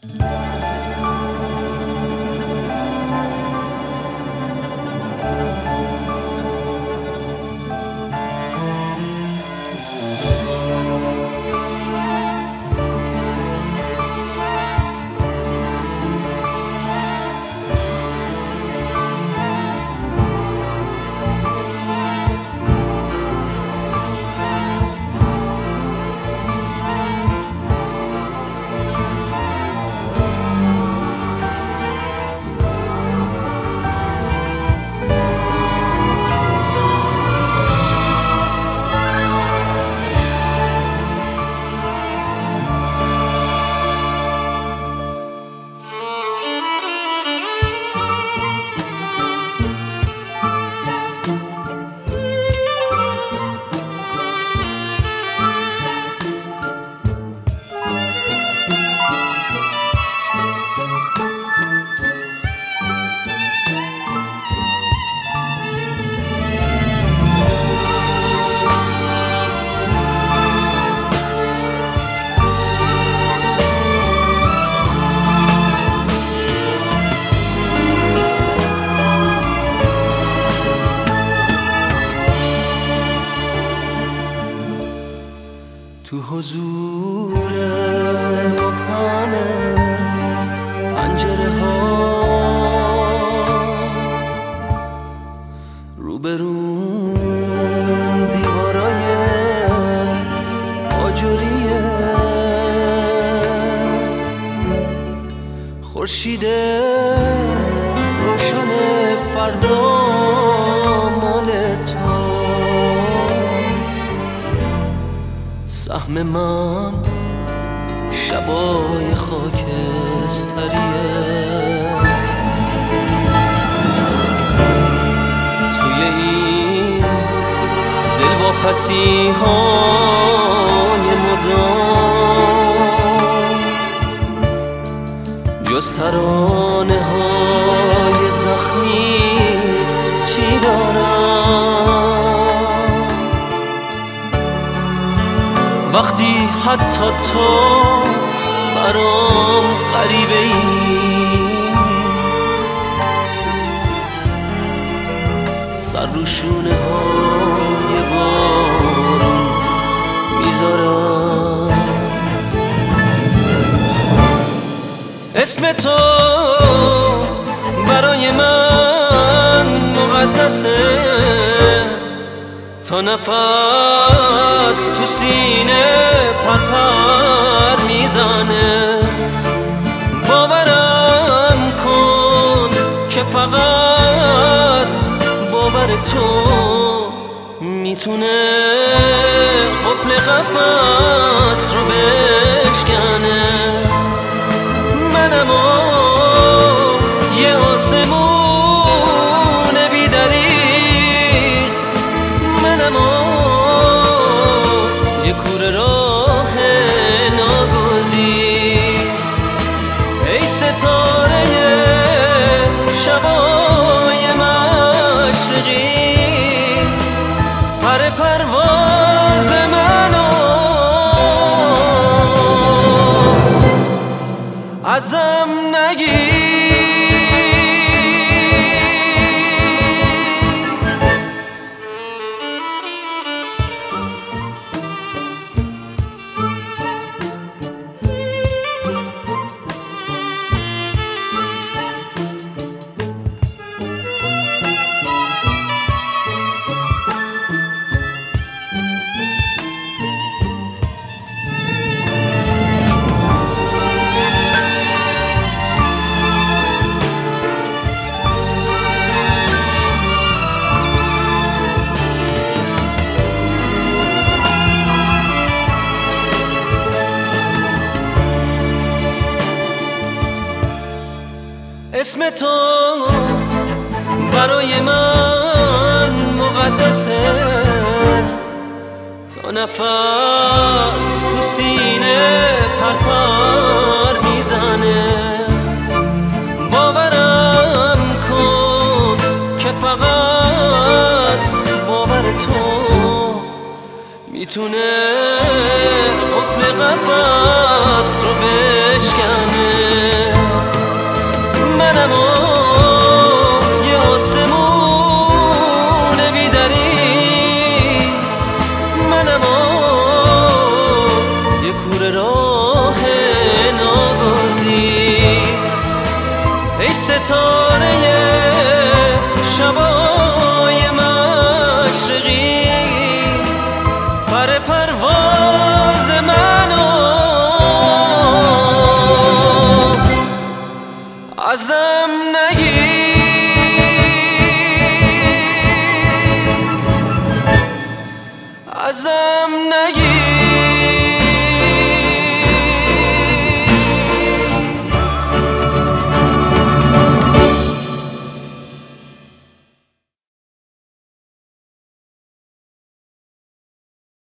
تو حضور مبهم پنجره ها روبرون دیوارای آجوریه، خورشید روشن فردا مال تو، سهم من شبای خاکستریه، توی این دلواپسی های مدام جز ترانه های زخمی چی دارم؟ وقتی حتی تو برام غریبه ای، سر رو شونه های بارون میذارم. اسم تو برای من مقدسه، تا نفس تو سینه پرپر میزنه. باورم کن که فقط باور تو میتونه قفل قفس رو بشکنه. منم یه آسمون بی‌دریغ، منم یه کوره راه ناگزیر. ای ستاره شبای مشرقی، پر پرواز منو ازم نگیر. اسم تو برای من مقدسه، تا نفس تو سینه پرپر میزنه. باورم کن که فقط باور تو میتونه قفل قفس رو بشکنه. ای ستاره